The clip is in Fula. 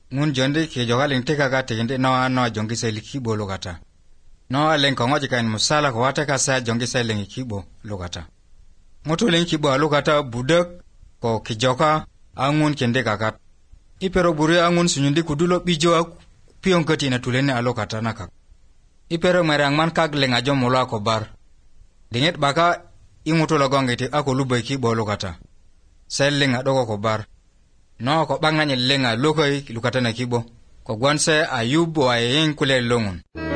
ngun jondi ke jogaling tikaga tikindi no jongi seli kibo lugata. No aleng ko ngoji kain musala ko wate ka sa jongi seli kibo lugata. Ngutuling kibo lugata budak ko kijoka angun kende kakat. Ipero buri angun sunyundi kudulo bijo piyon kati na tulene alokata nakak. Ipero merang man kag lenga jom mula ko bar. Dinget baka ingutulo gongiti ako luboy kibo lugata. Sel lenga dogo ko bar. No ko banganye lenga lokoi lukata na kibo. Ko gwanse ayubo ay kule longun.